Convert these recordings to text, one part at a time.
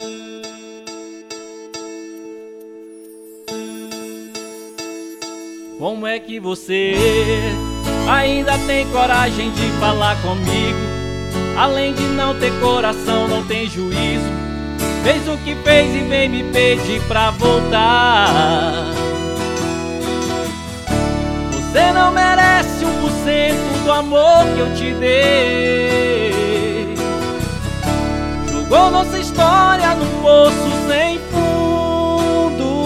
Como é que você ainda tem coragem de falar comigo? Além de não ter coração, não tem juízo. Fez o que fez e vem me pedir pra voltar. Você não merece 1% do amor que eu te dei. Jogou nossa história num poço sem fundo.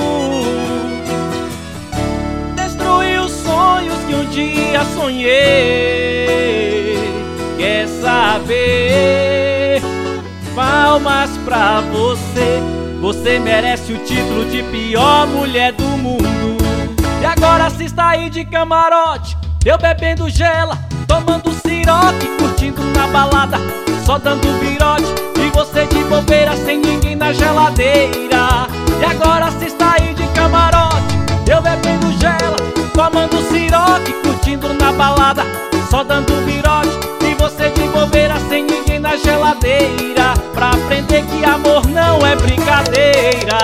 Destruiu os sonhos que um dia sonhei. Quer saber? Palmas pra você. Você merece o título de pior mulher do mundo. E agora se está aí de camarote, eu bebendo gela, tomando siroque, curtindo na balada, só dando virote. E você de bobeira sem ninguém na geladeira. E agora se está aí de camarote, eu bebendo gela, tomando siroque, curtindo na balada, só dando virote. E você de bobeira sem ninguém na geladeira, pra aprender que amor não é brincadeira.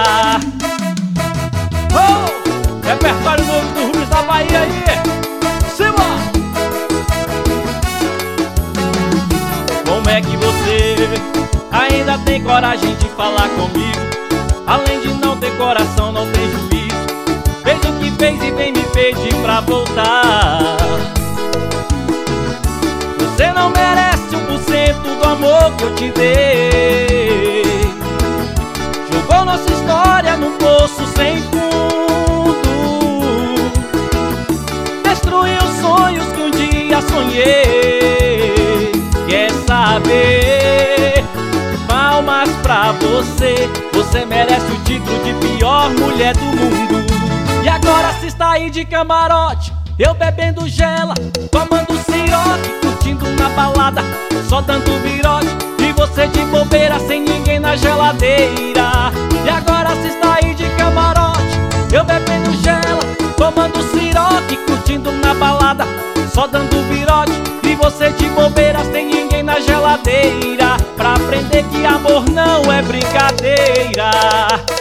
Oh! Repertório novo do Rubens da Bahia aí. Cima! Como é que você ainda tem coragem de falar comigo? Além de não ter coração, não tem juízo. Fez o que fez e vem me pedir pra voltar. Você não merece 1% do amor que eu te dei. Jogou nossa história num poço sem fundo. Destruiu os sonhos que um dia sonhei. Quer saber? Palmas pra você. Você merece o título de pior mulher do mundo. E agora se está aí de camarote, eu bebendo gela, tomando siroque, curtindo na balada, só dando virote. E você de bobeira sem ninguém na geladeira. E agora se está aí de camarote, eu bebendo gela, tomando siroque, curtindo na balada, só dando virote. E você de bobeira sem ninguém na geladeira, pra aprender que amor não é brincadeira.